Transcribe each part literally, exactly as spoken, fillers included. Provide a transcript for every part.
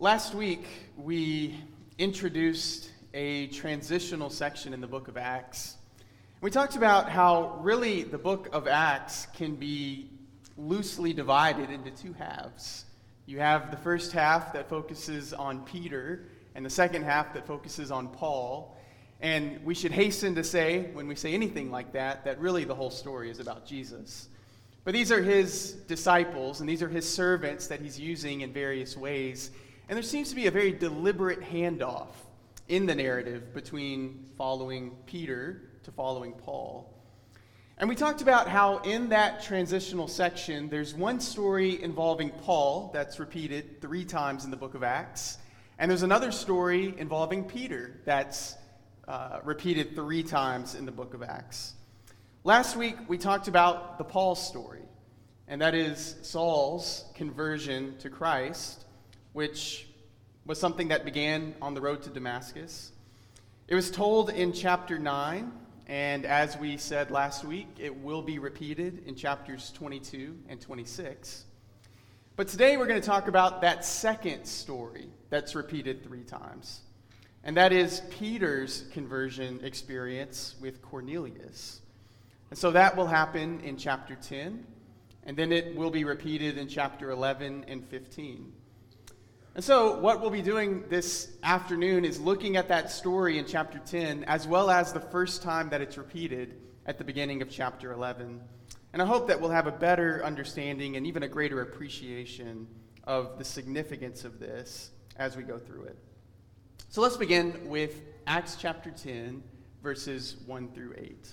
Last week, we introduced a transitional section in the book of Acts. We talked about how really the book of Acts can be loosely divided into two halves. You have the first half that focuses on Peter, and the second half that focuses on Paul. And we should hasten to say, when we say anything like that, that really the whole story is about Jesus. But these are his disciples, and these are his servants that he's using in various ways. And there seems to be a very deliberate handoff in the narrative between following Peter to following Paul. And we talked about how in that transitional section, there's one story involving Paul that's repeated three times in the book of Acts. And there's another story involving Peter that's uh, repeated three times in the book of Acts. Last week, we talked about the Paul story, and that is Saul's conversion to Christ, which was something that began on the road to Damascus. It was told in chapter nine, and as we said last week, it will be repeated in chapters twenty-two and twenty-six. But today we're going to talk about that second story that's repeated three times, and that is Peter's conversion experience with Cornelius. And so that will happen in chapter ten, and then it will be repeated in chapter eleven and fifteen. And so what we'll be doing this afternoon is looking at that story in chapter ten, as well as the first time that it's repeated at the beginning of chapter eleven. And I hope that we'll have a better understanding and even a greater appreciation of the significance of this as we go through it. So let's begin with Acts chapter ten, verses one through eight.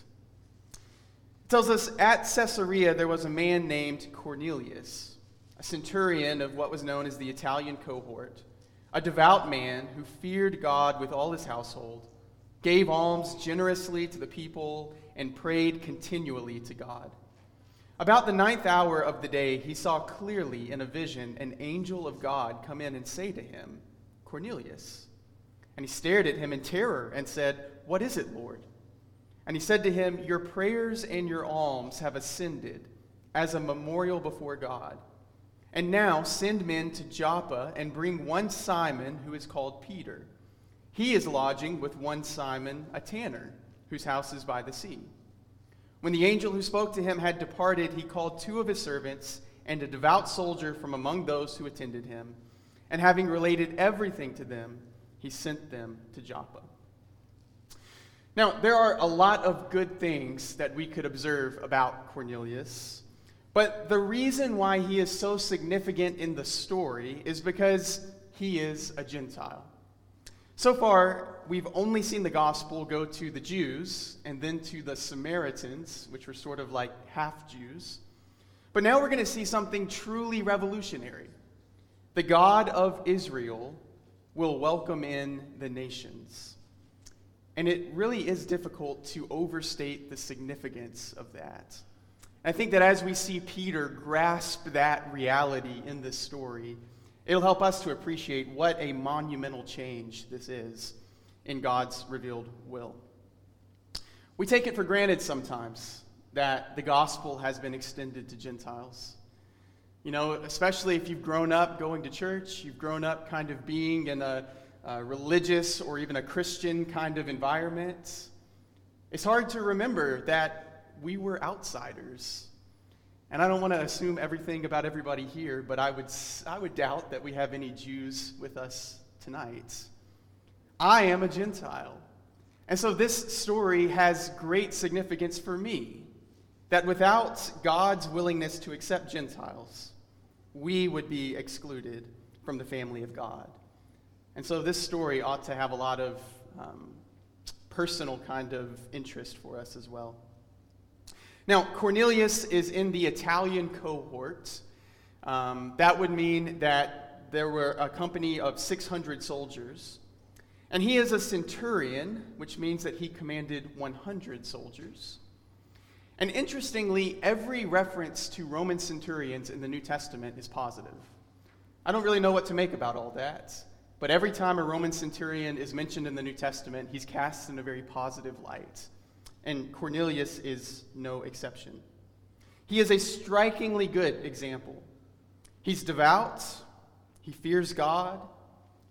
It tells us, at Caesarea there was a man named Cornelius, a centurion of what was known as the Italian cohort, a devout man who feared God with all his household, gave alms generously to the people, and prayed continually to God. About the ninth hour of the day, he saw clearly in a vision an angel of God come in and say to him, "Cornelius." And he stared at him in terror and said, "What is it, Lord?" And he said to him, "Your prayers and your alms have ascended as a memorial before God. And now send men to Joppa and bring one Simon who is called Peter. He is lodging with one Simon, a tanner, whose house is by the sea." When the angel who spoke to him had departed, he called two of his servants and a devout soldier from among those who attended him. And having related everything to them, he sent them to Joppa. Now, there are a lot of good things that we could observe about Cornelius. But the reason why he is so significant in the story is because he is a Gentile. So far, we've only seen the gospel go to the Jews and then to the Samaritans, which were sort of like half-Jews. But now we're going to see something truly revolutionary. The God of Israel will welcome in the nations. And it really is difficult to overstate the significance of that. I think that as we see Peter grasp that reality in this story, it'll help us to appreciate what a monumental change this is in God's revealed will. We take it for granted sometimes that the gospel has been extended to Gentiles. You know, especially if you've grown up going to church, you've grown up kind of being in a, a religious or even a Christian kind of environment. It's hard to remember that we were outsiders. And I don't want to assume everything about everybody here, but I would I would doubt that we have any Jews with us tonight. I am a Gentile. And so this story has great significance for me, that without God's willingness to accept Gentiles, we would be excluded from the family of God. And so this story ought to have a lot of um, personal kind of interest for us as well. Now, Cornelius is in the Italian cohort. Um, that would mean that there were a company of six hundred soldiers. And he is a centurion, which means that he commanded one hundred soldiers. And interestingly, every reference to Roman centurions in the New Testament is positive. I don't really know what to make about all that, but every time a Roman centurion is mentioned in the New Testament, he's cast in a very positive light. And Cornelius is no exception. He is a strikingly good example. He's devout, he fears God,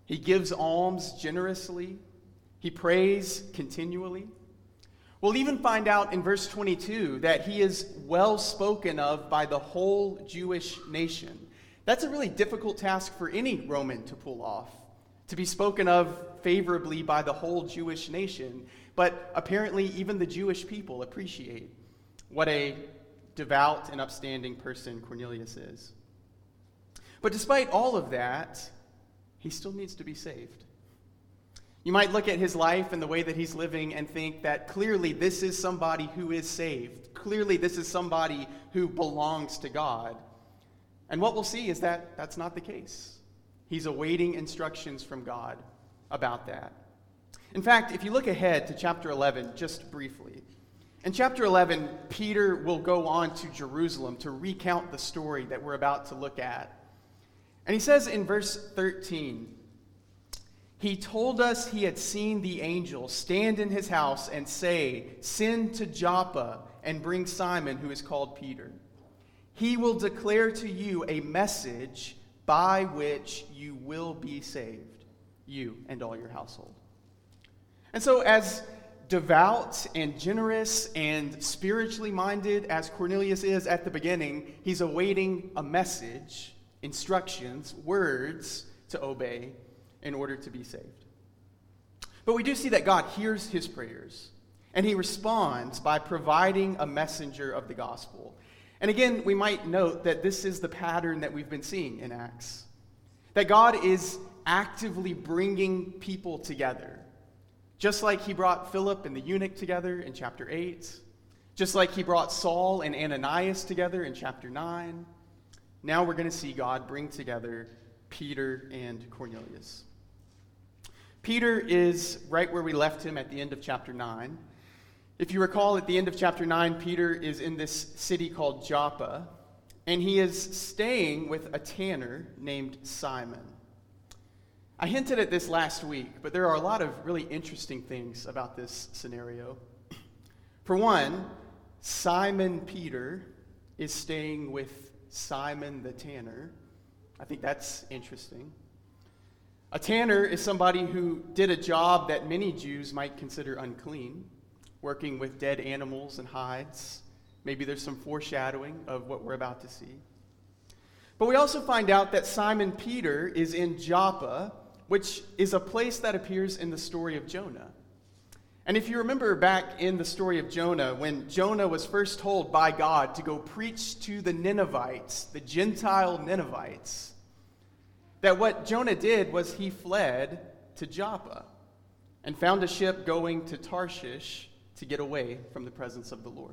He gives alms generously. He prays continually. We'll even find out in verse twenty-two that he is well spoken of by the whole Jewish nation. That's a really difficult task for any Roman to pull off, to be spoken of favorably by the whole Jewish nation. But apparently even the Jewish people appreciate what a devout and upstanding person Cornelius is. But despite all of that, he still needs to be saved. You might look at his life and the way that he's living and think that clearly this is somebody who is saved. Clearly this is somebody who belongs to God. And what we'll see is that that's not the case. He's awaiting instructions from God about that. In fact, if you look ahead to chapter eleven, just briefly, in chapter eleven, Peter will go on to Jerusalem to recount the story that we're about to look at. And he says in verse thirteen, "He told us he had seen the angel stand in his house and say, 'Send to Joppa and bring Simon, who is called Peter. He will declare to you a message by which you will be saved, you and all your household.'" And so as devout and generous and spiritually minded as Cornelius is at the beginning, he's awaiting a message, instructions, words to obey in order to be saved. But we do see that God hears his prayers, and he responds by providing a messenger of the gospel. And again, we might note that this is the pattern that we've been seeing in Acts, that God is actively bringing people together. Just like he brought Philip and the eunuch together in chapter eight, just like he brought Saul and Ananias together in chapter nine, now we're going to see God bring together Peter and Cornelius. Peter is right where we left him at the end of chapter nine. If you recall, at the end of chapter nine, Peter is in this city called Joppa, and he is staying with a tanner named Simon. I hinted at this last week, but there are a lot of really interesting things about this scenario. For one, Simon Peter is staying with Simon the tanner. I think that's interesting. A tanner is somebody who did a job that many Jews might consider unclean, working with dead animals and hides. Maybe there's some foreshadowing of what we're about to see. But we also find out that Simon Peter is in Joppa, which is a place that appears in the story of Jonah. And if you remember back in the story of Jonah, when Jonah was first told by God to go preach to the Ninevites, the Gentile Ninevites, that what Jonah did was he fled to Joppa and found a ship going to Tarshish to get away from the presence of the Lord.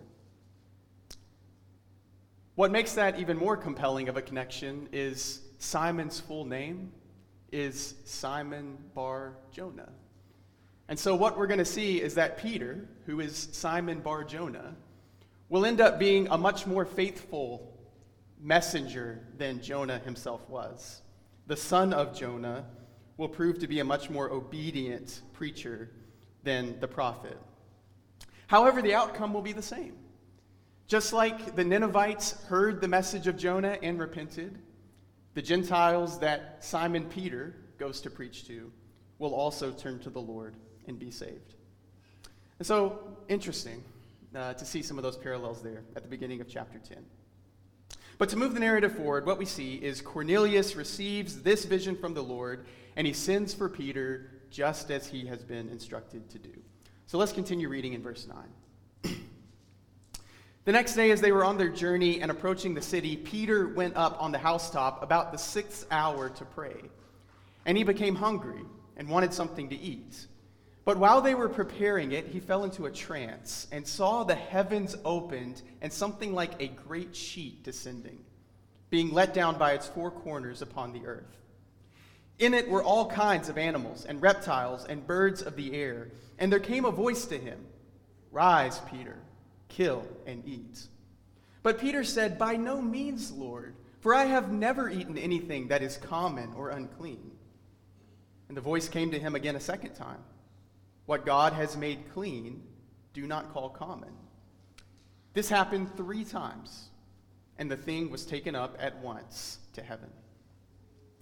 What makes that even more compelling of a connection is Simon's full name is Simon Bar Jonah. And so what we're going to see is that Peter, who is Simon Bar Jonah, will end up being a much more faithful messenger than Jonah himself was. The son of Jonah will prove to be a much more obedient preacher than the prophet. However, the outcome will be the same. Just like the Ninevites heard the message of Jonah and repented, the Gentiles that Simon Peter goes to preach to will also turn to the Lord and be saved. And so, interesting uh, to see some of those parallels there at the beginning of chapter ten. But to move the narrative forward, what we see is Cornelius receives this vision from the Lord, and he sends for Peter just as he has been instructed to do. So let's continue reading in verse nine. The next day, as they were on their journey and approaching the city, Peter went up on the housetop about the sixth hour to pray. And he became hungry and wanted something to eat. But while they were preparing it, he fell into a trance and saw the heavens opened and something like a great sheet descending, being let down by its four corners upon the earth. In it were all kinds of animals and reptiles and birds of the air. And there came a voice to him, "Rise, Peter, kill and eat." But Peter said, "By no means, Lord, for I have never eaten anything that is common or unclean." And the voice came to him again a second time, "What God has made clean, do not call common." This happened three times, and the thing was taken up at once to heaven.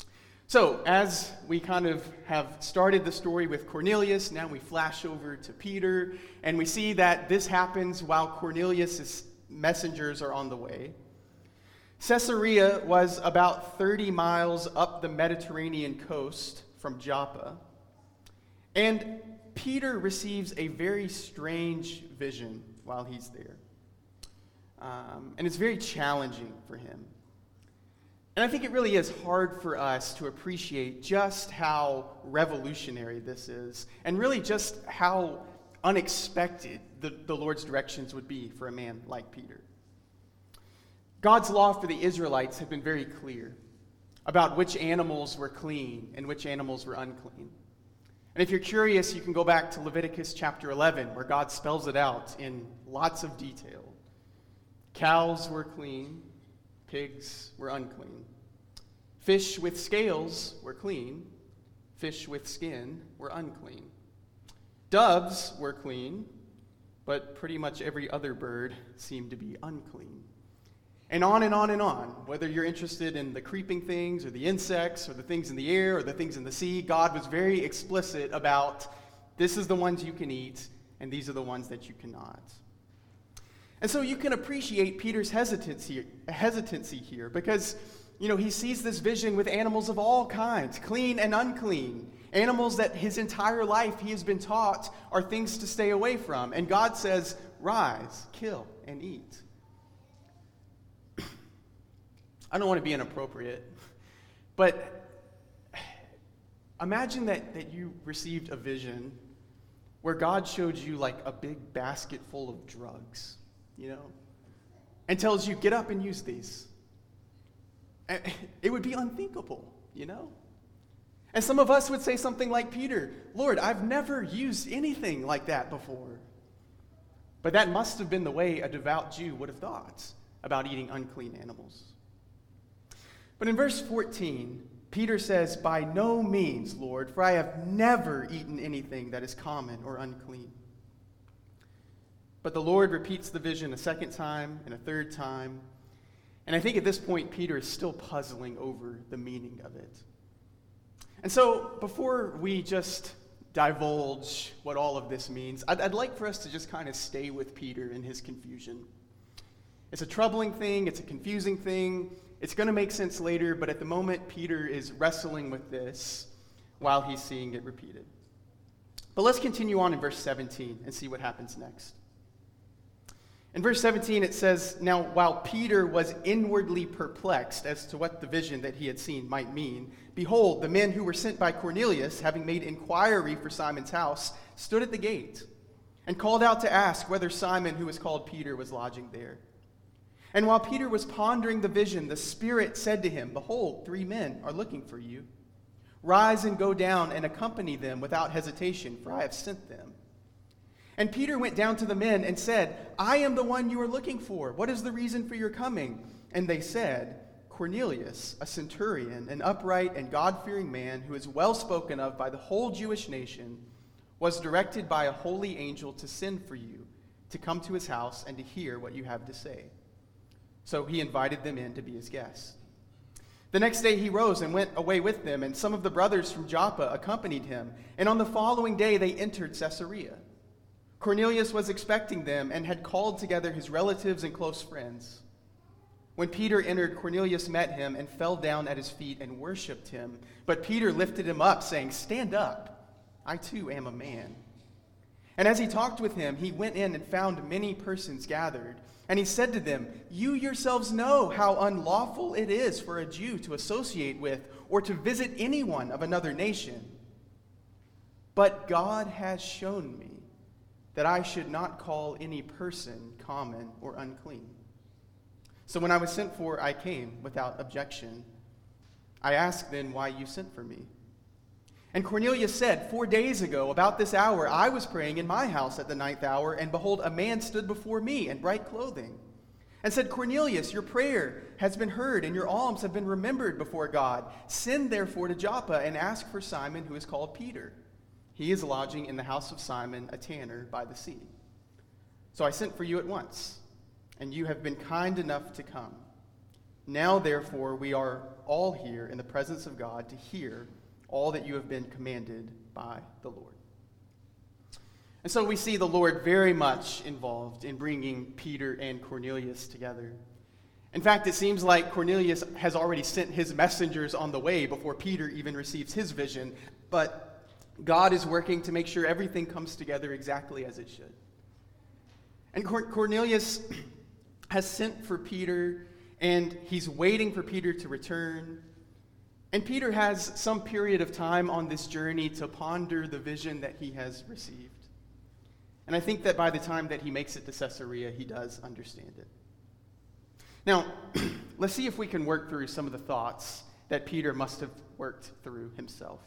So, as we kind of have started the story with Cornelius, now we flash over to Peter, and we see that this happens while Cornelius' messengers are on the way. Caesarea was about thirty miles up the Mediterranean coast from Joppa, and Peter receives a very strange vision while he's there. Um, and it's very challenging for him. And I think it really is hard for us to appreciate just how revolutionary this is, and really just how unexpected the, the Lord's directions would be for a man like Peter. God's law for the Israelites had been very clear about which animals were clean and which animals were unclean. And if you're curious, you can go back to Leviticus chapter eleven, where God spells it out in lots of detail. Cows were clean, pigs were unclean. Fish with scales were clean, fish with skin were unclean. Doves were clean, but pretty much every other bird seemed to be unclean. And on and on and on. Whether you're interested in the creeping things or the insects or the things in the air or the things in the sea, God was very explicit about this is the ones you can eat and these are the ones that you cannot. And so you can appreciate Peter's hesitancy, hesitancy here because, you know, he sees this vision with animals of all kinds, clean and unclean, animals that his entire life he has been taught are things to stay away from. And God says, rise, kill, and eat. I don't want to be inappropriate, but imagine that, that you received a vision where God showed you like a big basket full of drugs, you know, and tells you, get up and use these. It would be unthinkable, you know? And some of us would say something like Peter, Lord, I've never used anything like that before. But that must have been the way a devout Jew would have thought about eating unclean animals. But in verse fourteen, Peter says, by no means, Lord, for I have never eaten anything that is common or unclean. But the Lord repeats the vision a second time and a third time. And I think at this point, Peter is still puzzling over the meaning of it. And so before we just divulge what all of this means, I'd, I'd like for us to just kind of stay with Peter in his confusion. It's a troubling thing. It's a confusing thing. It's going to make sense later, but at the moment, Peter is wrestling with this while he's seeing it repeated. But let's continue on in verse seventeen and see what happens next. In verse seventeen, it says, now while Peter was inwardly perplexed as to what the vision that he had seen might mean, behold, the men who were sent by Cornelius, having made inquiry for Simon's house, stood at the gate and called out to ask whether Simon, who was called Peter, was lodging there. And while Peter was pondering the vision, the Spirit said to him, behold, three men are looking for you. Rise and go down and accompany them without hesitation, for I have sent them. And Peter went down to the men and said, I am the one you are looking for. What is the reason for your coming? And they said, Cornelius, a centurion, an upright and God-fearing man who is well spoken of by the whole Jewish nation, was directed by a holy angel to send for you, to come to his house and to hear what you have to say. So he invited them in to be his guests. The next day he rose and went away with them, and some of the brothers from Joppa accompanied him. And on the following day they entered Caesarea. Cornelius was expecting them and had called together his relatives and close friends. When Peter entered, Cornelius met him and fell down at his feet and worshipped him. But Peter lifted him up, saying, stand up, I too am a man. And as he talked with him, he went in and found many persons gathered. And he said to them, you yourselves know how unlawful it is for a Jew to associate with or to visit anyone of another nation. But God has shown me that I should not call any person common or unclean. So when I was sent for, I came without objection. I asked then why you sent for me. And Cornelius said, four days ago, about this hour, I was praying in my house at the ninth hour, and behold, a man stood before me in bright clothing, and said, Cornelius, your prayer has been heard, and your alms have been remembered before God. Send therefore to Joppa, and ask for Simon, who is called Peter. He is lodging in the house of Simon, a tanner by the sea. So I sent for you at once, and you have been kind enough to come. Now, therefore, we are all here in the presence of God to hear all that you have been commanded by the Lord. And so we see the Lord very much involved in bringing Peter and Cornelius together. In fact, it seems like Cornelius has already sent his messengers on the way before Peter even receives his vision, but God is working to make sure everything comes together exactly as it should. And Cornelius has sent for Peter, and he's waiting for Peter to return. And Peter has some period of time on this journey to ponder the vision that he has received. And I think that by the time that he makes it to Caesarea, he does understand it. Now, let's see if we can work through some of the thoughts that Peter must have worked through himself.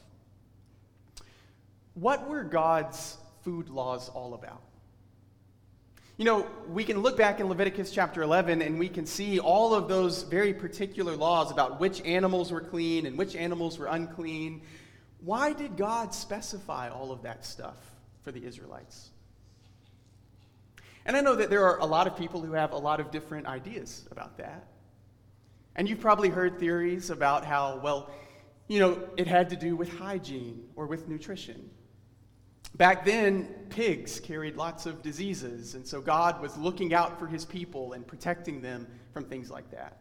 What were God's food laws all about? You know, we can look back in Leviticus chapter eleven and we can see all of those very particular laws about which animals were clean and which animals were unclean. Why did God specify all of that stuff for the Israelites? And I know that there are a lot of people who have a lot of different ideas about that. And you've probably heard theories about how, well, you know, it had to do with hygiene or with nutrition. Back then, pigs carried lots of diseases, and so God was looking out for his people and protecting them from things like that.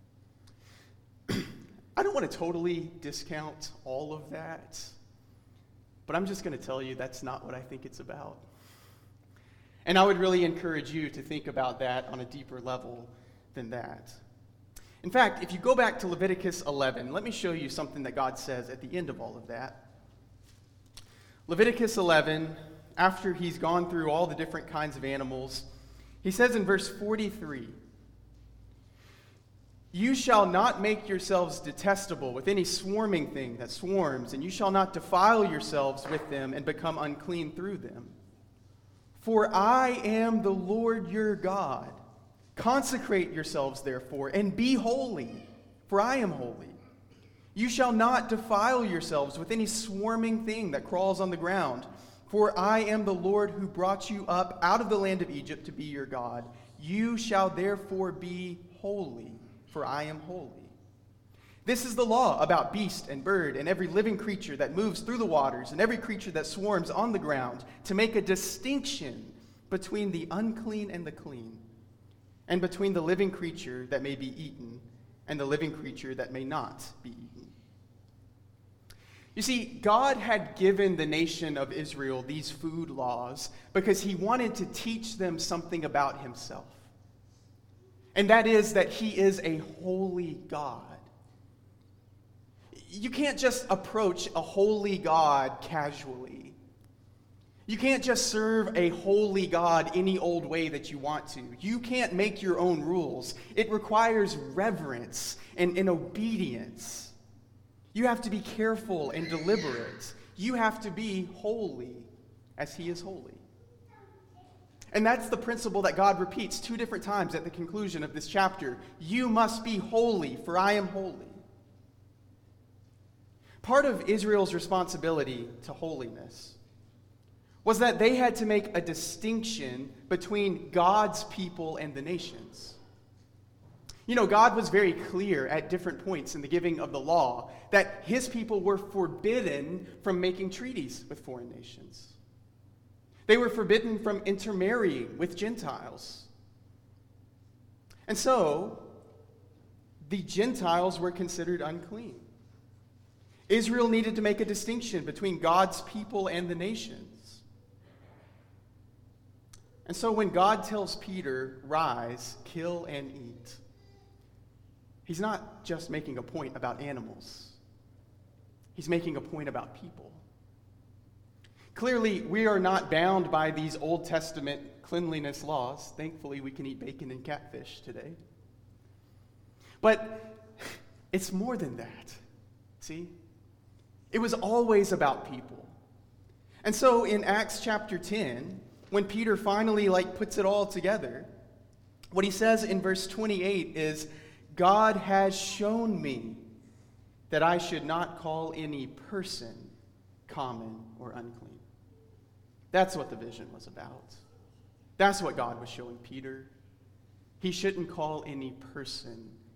I don't want to totally discount all of that, but I'm just going to tell you that's not what I think it's about. And I would really encourage you to think about that on a deeper level than that. In fact, if you go back to Leviticus eleven, let me show you something that God says at the end of all of that. Leviticus eleven, after he's gone through all the different kinds of animals, he says in verse forty-three, "You shall not make yourselves detestable with any swarming thing that swarms, and you shall not defile yourselves with them and become unclean through them. For I am the Lord your God. Consecrate yourselves, therefore, and be holy, for I am holy. You shall not defile yourselves with any swarming thing that crawls on the ground, for I am the Lord who brought you up out of the land of Egypt to be your God. You shall therefore be holy, for I am holy. This is the law about beast and bird and every living creature that moves through the waters and every creature that swarms on the ground, to make a distinction between the unclean and the clean, and between the living creature that may be eaten and the living creature that may not be eaten." You see, God had given the nation of Israel these food laws because he wanted to teach them something about himself. And that is that he is a holy God. You can't just approach a holy God casually. You can't just serve a holy God any old way that you want to. You can't make your own rules. It requires reverence and, and obedience. You have to be careful and deliberate. You have to be holy as he is holy. And that's the principle that God repeats two different times at the conclusion of this chapter. You must be holy, for I am holy. Part of Israel's responsibility to holiness was that they had to make a distinction between God's people and the nations. You know, God was very clear at different points in the giving of the law that his people were forbidden from making treaties with foreign nations. They were forbidden from intermarrying with Gentiles. And so, the Gentiles were considered unclean. Israel needed to make a distinction between God's people and the nations. And so when God tells Peter, "Rise, kill and eat," he's not just making a point about animals. He's making a point about people. Clearly, we are not bound by these Old Testament cleanliness laws. Thankfully, we can eat bacon and catfish today. But it's more than that. See? It was always about people. And so in Acts chapter ten, when Peter finally like puts it all together, what he says in verse twenty-eight is, "God has shown me that I should not call any person common or unclean." That's what the vision was about. That's what God was showing Peter. He shouldn't call any person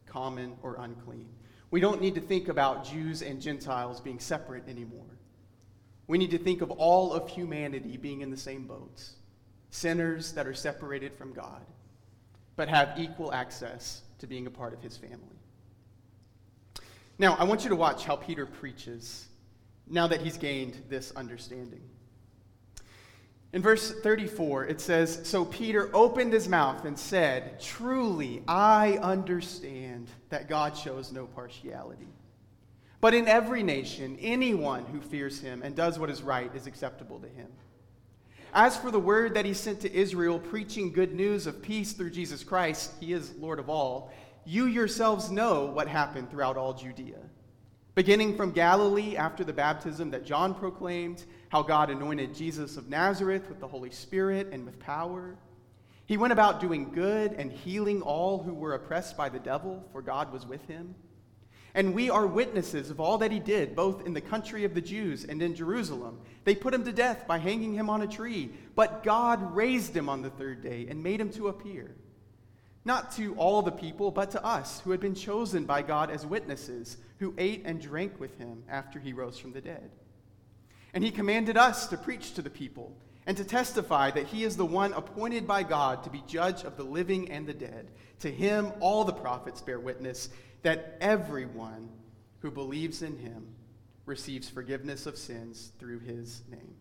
common, or unclean. We don't need to think about Jews and Gentiles being separate anymore. We need to think of all of humanity being in the same boat, sinners that are separated from God, but have equal access to being a part of his family. Now, I want you to watch how Peter preaches now that he's gained this understanding. In verse thirty-four, it says, "So Peter opened his mouth and said, 'Truly, I understand that God shows no partiality. But in every nation, anyone who fears him and does what is right is acceptable to him. As for the word that he sent to Israel, preaching good news of peace through Jesus Christ, he is Lord of all, you yourselves know what happened throughout all Judea. Beginning from Galilee after the baptism that John proclaimed, how God anointed Jesus of Nazareth with the Holy Spirit and with power. He went about doing good and healing all who were oppressed by the devil, for God was with him. And we are witnesses of all that he did, both in the country of the Jews and in Jerusalem. They put him to death by hanging him on a tree, but God raised him on the third day and made him to appear, not to all the people, but to us who had been chosen by God as witnesses, who ate and drank with him after he rose from the dead. And he commanded us to preach to the people and to testify that he is the one appointed by God to be judge of the living and the dead. To him all the prophets bear witness that everyone who believes in him receives forgiveness of sins through his name.'"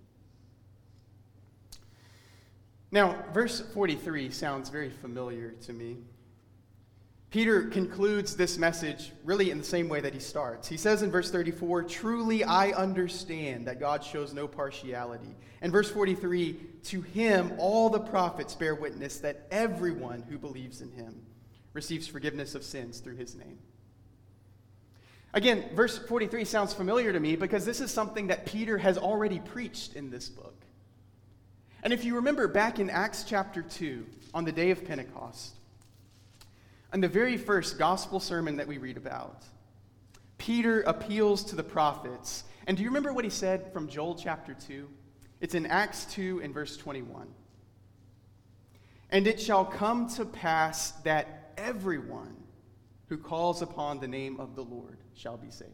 Now, verse forty-three sounds very familiar to me. Peter concludes this message really in the same way that he starts. He says in verse thirty-four, "Truly I understand that God shows no partiality." And verse forty-three, "To him all the prophets bear witness that everyone who believes in him receives forgiveness of sins through his name." Again, verse forty-three sounds familiar to me because this is something that Peter has already preached in this book. And if you remember back in Acts chapter two, on the day of Pentecost, in the very first gospel sermon that we read about, Peter appeals to the prophets. And do you remember what he said from Joel chapter two? It's in Acts two and verse twenty-one. "And it shall come to pass that everyone who calls upon the name of the Lord shall be saved."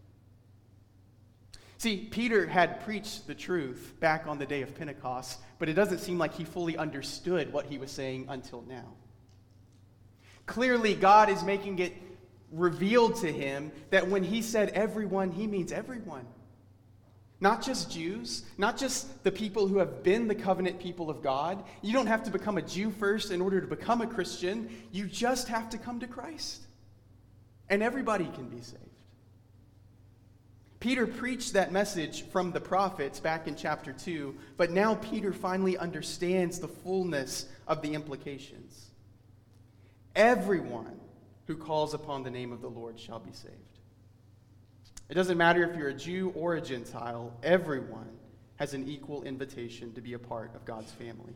See, Peter had preached the truth back on the day of Pentecost, but it doesn't seem like he fully understood what he was saying until now. Clearly, God is making it revealed to him that when he said everyone, he means everyone. Not just Jews, not just the people who have been the covenant people of God. You don't have to become a Jew first in order to become a Christian. You just have to come to Christ. And everybody can be saved. Peter preached that message from the prophets back in chapter two, but now Peter finally understands the fullness of the implications. Everyone who calls upon the name of the Lord shall be saved. It doesn't matter if you're a Jew or a Gentile, everyone has an equal invitation to be a part of God's family.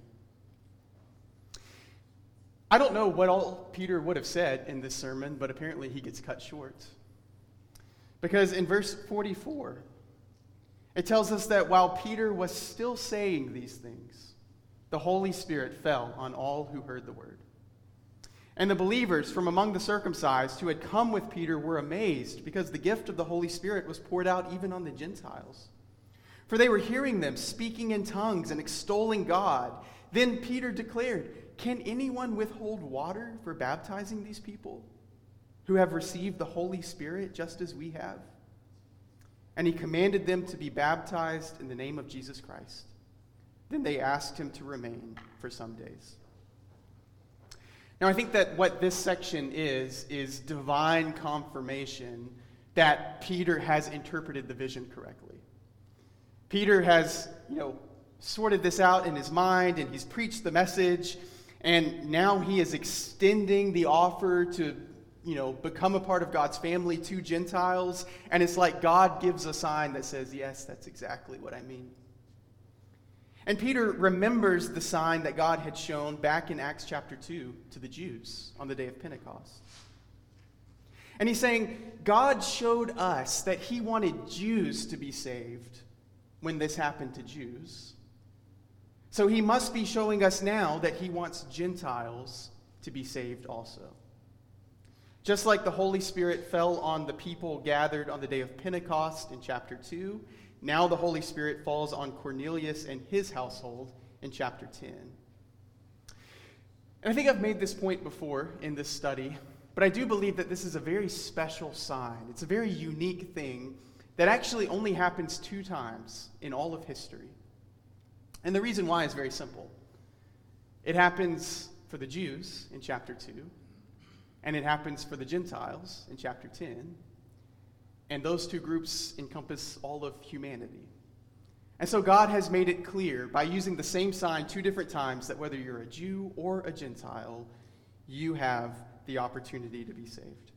I don't know what all Peter would have said in this sermon, but apparently he gets cut short. Because in verse forty-four, it tells us that while Peter was still saying these things, the Holy Spirit fell on all who heard the word. And the believers from among the circumcised who had come with Peter were amazed because the gift of the Holy Spirit was poured out even on the Gentiles. For they were hearing them speaking in tongues and extolling God. Then Peter declared, "Can anyone withhold water for baptizing these people who have received the Holy Spirit just as we have?" And he commanded them to be baptized in the name of Jesus Christ. Then they asked him to remain for some days. Now, I think that what this section is, is divine confirmation that Peter has interpreted the vision correctly. Peter has, you know, sorted this out in his mind, and he's preached the message, and now he is extending the offer to, you know, become a part of God's family to Gentiles, and it's like God gives a sign that says, yes, that's exactly what I mean. And Peter remembers the sign that God had shown back in Acts chapter two to the Jews on the day of Pentecost. And he's saying, God showed us that he wanted Jews to be saved when this happened to Jews. So he must be showing us now that he wants Gentiles to be saved also. Just like the Holy Spirit fell on the people gathered on the day of Pentecost in chapter two, now the Holy Spirit falls on Cornelius and his household in chapter ten. And I think I've made this point before in this study, but I do believe that this is a very special sign. It's a very unique thing that actually only happens two times in all of history. And the reason why is very simple. It happens for the Jews in chapter two, and it happens for the Gentiles in chapter ten. And those two groups encompass all of humanity. And so God has made it clear by using the same sign two different times that whether you're a Jew or a Gentile, you have the opportunity to be saved.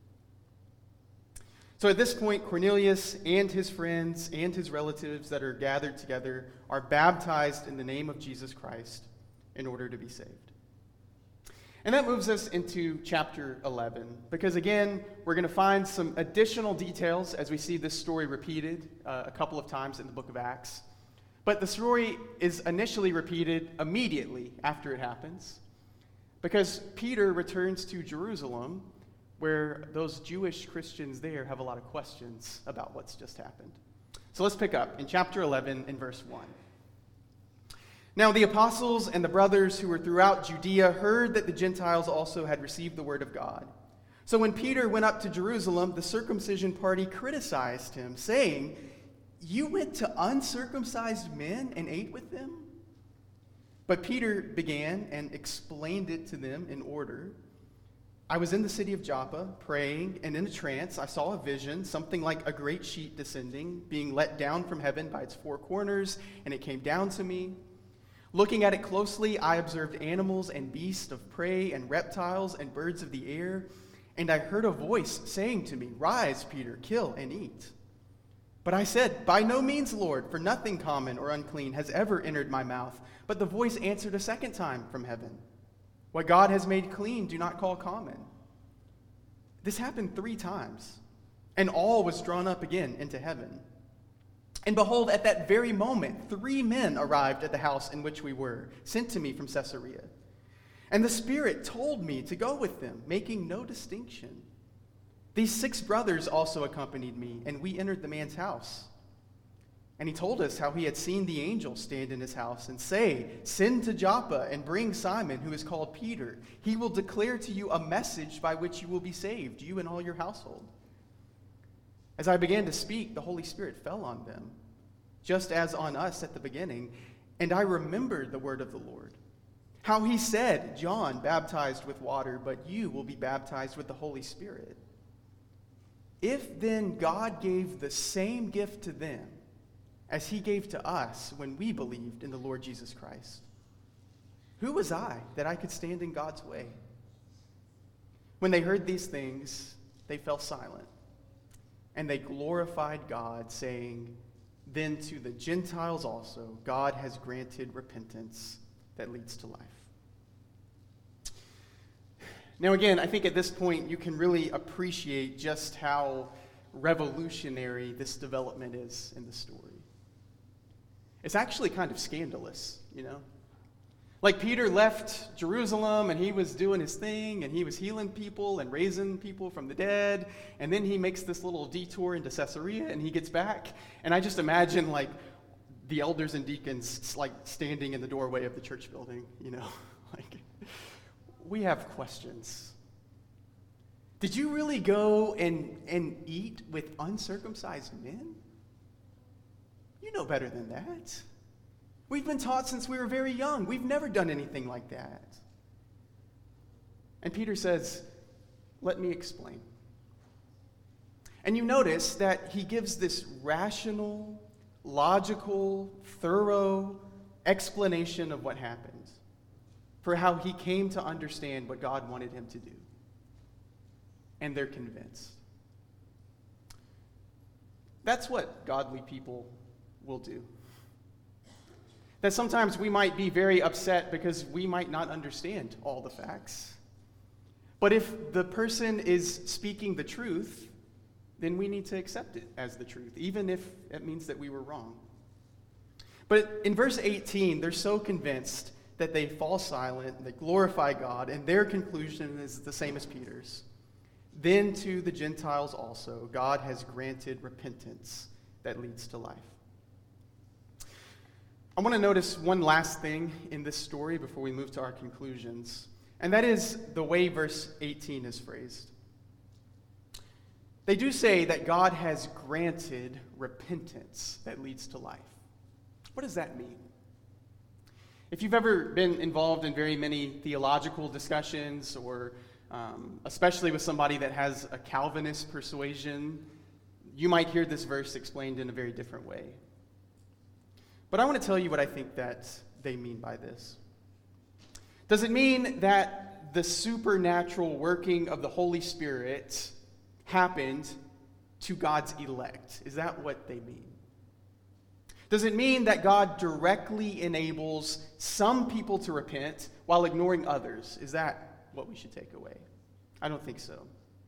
So at this point, Cornelius and his friends and his relatives that are gathered together are baptized in the name of Jesus Christ in order to be saved. And that moves us into chapter eleven, because again, we're going to find some additional details as we see this story repeated uh, a couple of times in the book of Acts. But the story is initially repeated immediately after it happens, because Peter returns to Jerusalem, where those Jewish Christians there have a lot of questions about what's just happened. So let's pick up in chapter eleven in verse one. Now the apostles and the brothers who were throughout Judea heard that the Gentiles also had received the word of God. So when Peter went up to Jerusalem, the circumcision party criticized him, saying, "You went to uncircumcised men and ate with them?" But Peter began and explained it to them in order. "I was in the city of Joppa, praying, and in a trance I saw a vision, something like a great sheet descending, being let down from heaven by its four corners, and it came down to me. Looking at it closely, I observed animals and beasts of prey and reptiles and birds of the air, and I heard a voice saying to me, 'Rise, Peter, kill and eat.' But I said, 'By no means, Lord, for nothing common or unclean has ever entered my mouth.' But the voice answered a second time from heaven, 'What God has made clean, do not call common.' This happened three times, and all was drawn up again into heaven. And behold, at that very moment, three men arrived at the house in which we were, sent to me from Caesarea. And the Spirit told me to go with them, making no distinction. These six brothers also accompanied me, and we entered the man's house. And he told us how he had seen the angel stand in his house and say, 'Send to Joppa and bring Simon, who is called Peter. He will declare to you a message by which you will be saved, you and all your household.' As I began to speak, the Holy Spirit fell on them, just as on us at the beginning, and I remembered the word of the Lord, how he said, 'John baptized with water, but you will be baptized with the Holy Spirit.' If then God gave the same gift to them as he gave to us when we believed in the Lord Jesus Christ, who was I that I could stand in God's way?" When they heard these things, they fell silent. And they glorified God, saying, "Then to the Gentiles also God has granted repentance that leads to life." Now again, I think at this point you can really appreciate just how revolutionary this development is in the story. It's actually kind of scandalous, you know? Like Peter left Jerusalem and he was doing his thing and he was healing people and raising people from the dead. And then he makes this little detour into Caesarea and he gets back. And I just imagine like the elders and deacons like standing in the doorway of the church building, you know, like we have questions. Did you really go and, and eat with uncircumcised men? You know better than that. We've been taught since we were very young. We've never done anything like that. And Peter says, "Let me explain." And you notice that he gives this rational, logical, thorough explanation of what happened, for how he came to understand what God wanted him to do. And they're convinced. That's what godly people will do. That sometimes we might be very upset because we might not understand all the facts. But if the person is speaking the truth, then we need to accept it as the truth, even if it means that we were wrong. But in verse eighteen, they're so convinced that they fall silent, they glorify God, and their conclusion is the same as Peter's. then to the Gentiles also, God has granted repentance that leads to life. I want to notice one last thing in this story before we move to our conclusions, and that is the way verse eighteen is phrased. They do say that God has granted repentance that leads to life. What does that mean? If you've ever been involved in very many theological discussions, or um, especially with somebody that has a Calvinist persuasion, you might hear this verse explained in a very different way. But I want to tell you what I think that they mean by this. Does it mean that the supernatural working of the Holy Spirit happened to God's elect? Is that what they mean? Does it mean that God directly enables some people to repent while ignoring others? Is that what we should take away? I don't think so.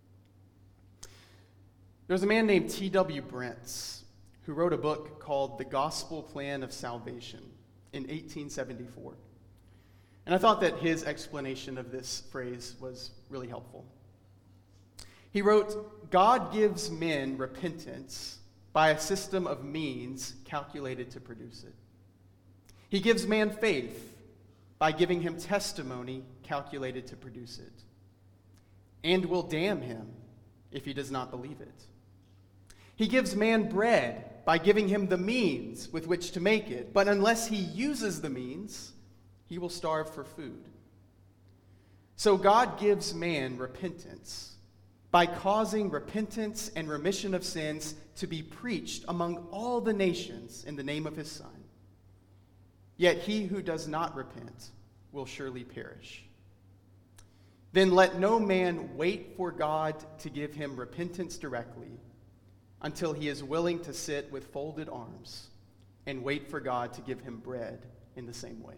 There's a man named T W Brents who wrote a book called The Gospel Plan of Salvation in eighteen seventy-four. And I thought that his explanation of this phrase was really helpful. He wrote, God gives men repentance by a system of means calculated to produce it. He gives man faith by giving him testimony calculated to produce it, and will damn him if he does not believe it. He gives man bread by giving him the means with which to make it, but unless he uses the means, he will starve for food. So God gives man repentance by causing repentance and remission of sins to be preached among all the nations in the name of his Son. Yet he who does not repent will surely perish. Then let no man wait for God to give him repentance directly until he is willing to sit with folded arms and wait for God to give him bread in the same way.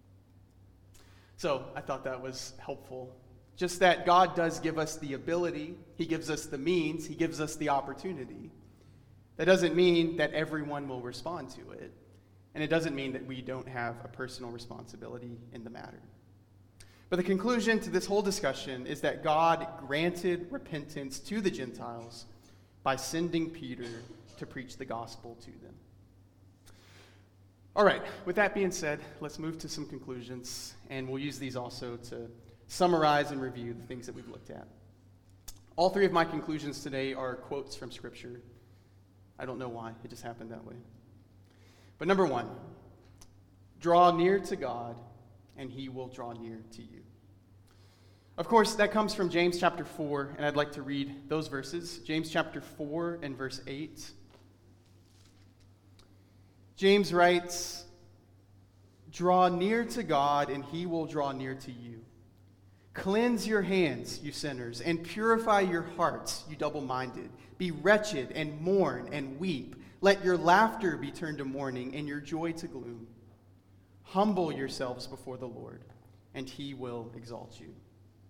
So I thought that was helpful. Just that God does give us the ability, he gives us the means, he gives us the opportunity. That doesn't mean that everyone will respond to it. And it doesn't mean that we don't have a personal responsibility in the matter. But the conclusion to this whole discussion is that God granted repentance to the Gentiles by sending Peter to preach the gospel to them. All right, with that being said, let's move to some conclusions, and we'll use these also to summarize and review the things that we've looked at. All three of my conclusions today are quotes from Scripture. I don't know why, it just happened that way. But number one, draw near to God, and he will draw near to you. Of course, that comes from James chapter four, and I'd like to read those verses. James chapter four and verse eight. James writes, "Draw near to God, and he will draw near to you. Cleanse your hands, you sinners, and purify your hearts, you double-minded. Be wretched and mourn and weep. Let your laughter be turned to mourning and your joy to gloom. Humble yourselves before the Lord, and he will exalt you."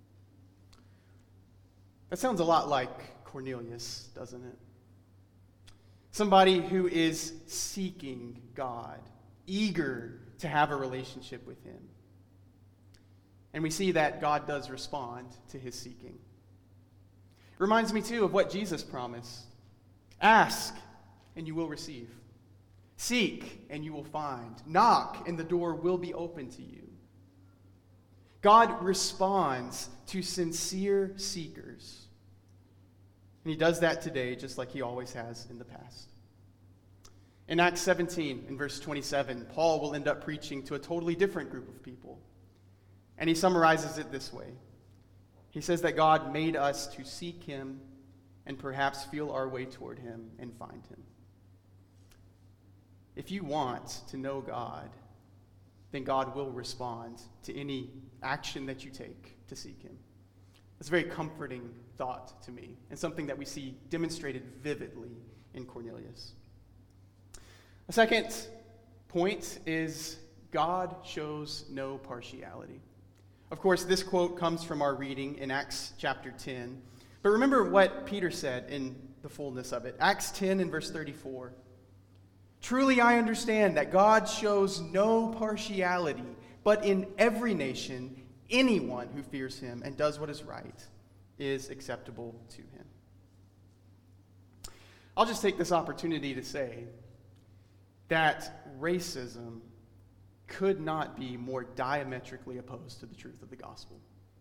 That sounds a lot like Cornelius, doesn't it? Somebody who is seeking God, eager to have a relationship with him. And we see that God does respond to his seeking. It reminds me, too, of what Jesus promised. Ask, and you will receive. Seek, and you will find. Knock, and the door will be open to you. God responds to sincere seekers. And he does that today just like he always has in the past. In Acts seventeen, in verse twenty-seven, Paul will end up preaching to a totally different group of people. And he summarizes it this way. He says that God made us to seek him and perhaps feel our way toward him and find him. If you want to know God, then God will respond to any action that you take to seek him. It's a very comforting thought to me, and something that we see demonstrated vividly in Cornelius. A second point is God shows no partiality. Of course, this quote comes from our reading in Acts chapter ten. But remember what Peter said in the fullness of it. Acts ten and verse thirty-four. "Truly I understand that God shows no partiality, but in every nation, anyone who fears him and does what is right is acceptable to him. I'll just take this opportunity to say that racism could not be more diametrically opposed to the truth of the gospel.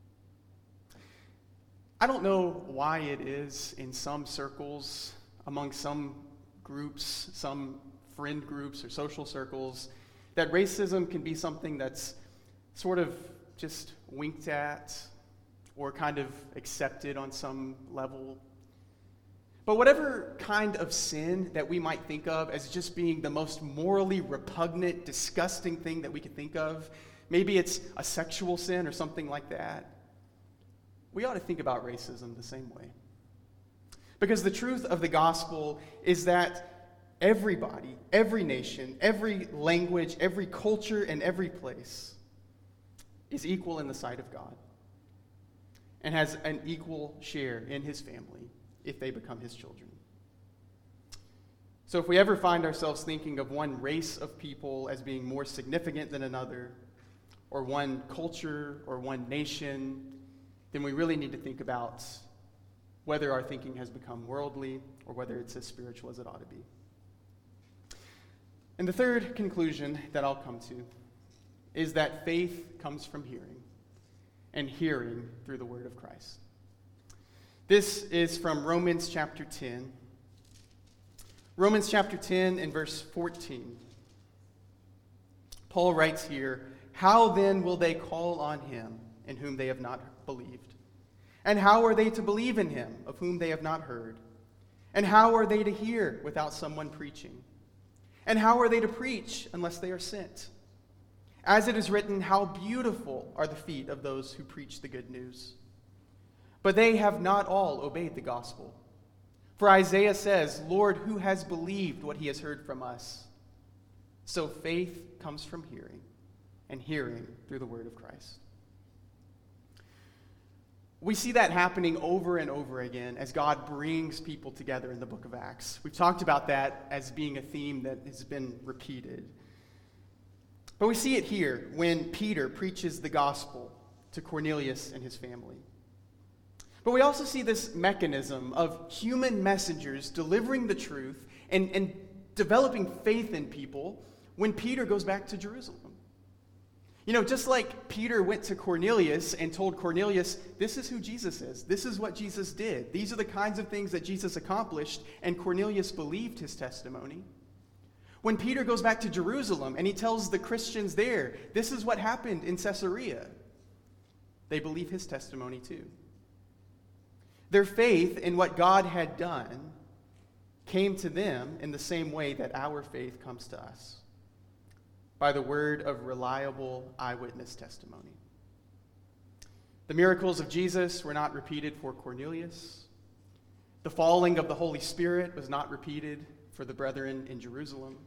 I don't know why it is in some circles, among some groups, some friend groups or social circles, that racism can be something that's sort of just winked at or kind of accepted on some level. But whatever kind of sin that we might think of as just being the most morally repugnant, disgusting thing that we could think of, maybe it's a sexual sin or something like that, we ought to think about racism the same way. Because the truth of the gospel is that everybody, every nation, every language, every culture, and every place is equal in the sight of God and has an equal share in his family if they become his children. So if we ever find ourselves thinking of one race of people as being more significant than another, or one culture or one nation, then we really need to think about whether our thinking has become worldly or whether it's as spiritual as it ought to be. And the third conclusion that I'll come to is that faith comes from hearing, and hearing through the word of Christ. This is from Romans chapter ten. Romans chapter ten and verse fourteen. Paul writes here, "How then will they call on him in whom they have not believed? And how are they to believe in him of whom they have not heard? And how are they to hear without someone preaching? And how are they to preach unless they are sent? As it is written, how beautiful are the feet of those who preach the good news. But they have not all obeyed the gospel. For Isaiah says, 'Lord, who has believed what he has heard from us?' So faith comes from hearing, and hearing through the word of Christ." We see that happening over and over again as God brings people together in the book of Acts. We've talked about that as being a theme that has been repeated. But we see it here when Peter preaches the gospel to Cornelius and his family. But we also see this mechanism of human messengers delivering the truth and, and developing faith in people when Peter goes back to Jerusalem. You know, just like Peter went to Cornelius and told Cornelius, this is who Jesus is. This is what Jesus did. These are the kinds of things that Jesus accomplished, and Cornelius believed his testimony. When Peter goes back to Jerusalem and he tells the Christians there, this is what happened in Caesarea, they believe his testimony too. Their faith in what God had done came to them in the same way that our faith comes to us, by the word of reliable eyewitness testimony. The miracles of Jesus were not repeated for Cornelius. The falling of the Holy Spirit was not repeated for the brethren in Jerusalem.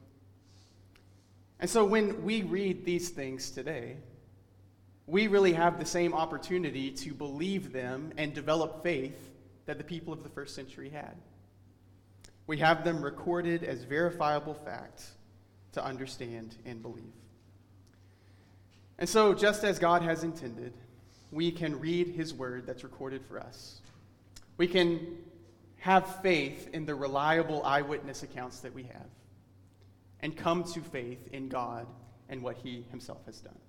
And so when we read these things today, we really have the same opportunity to believe them and develop faith that the people of the first century had. We have them recorded as verifiable facts to understand and believe. And so, just as God has intended, we can read his word that's recorded for us. We can have faith in the reliable eyewitness accounts that we have, and come to faith in God and what he himself has done.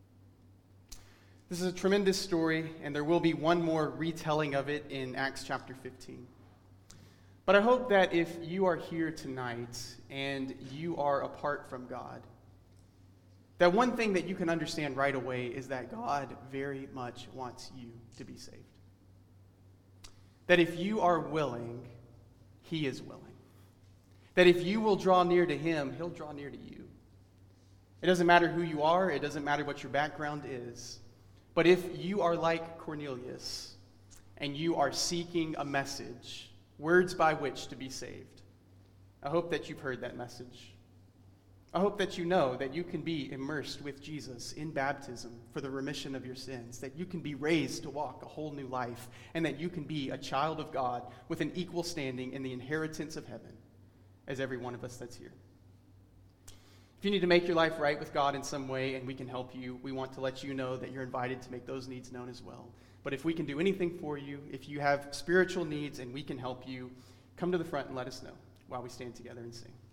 This is a tremendous story, and there will be one more retelling of it in Acts chapter fifteen. But I hope that if you are here tonight and you are apart from God, that one thing that you can understand right away is that God very much wants you to be saved. That if you are willing, he is willing. That if you will draw near to him, he'll draw near to you. It doesn't matter who you are. It doesn't matter what your background is. But if you are like Cornelius and you are seeking a message, words by which to be saved, I hope that you've heard that message. I hope that you know that you can be immersed with Jesus in baptism for the remission of your sins, that you can be raised to walk a whole new life, and that you can be a child of God with an equal standing in the inheritance of heaven as every one of us that's here. If you need to make your life right with God in some way and we can help you, we want to let you know that you're invited to make those needs known as well. But if we can do anything for you, if you have spiritual needs and we can help you, come to the front and let us know while we stand together and sing.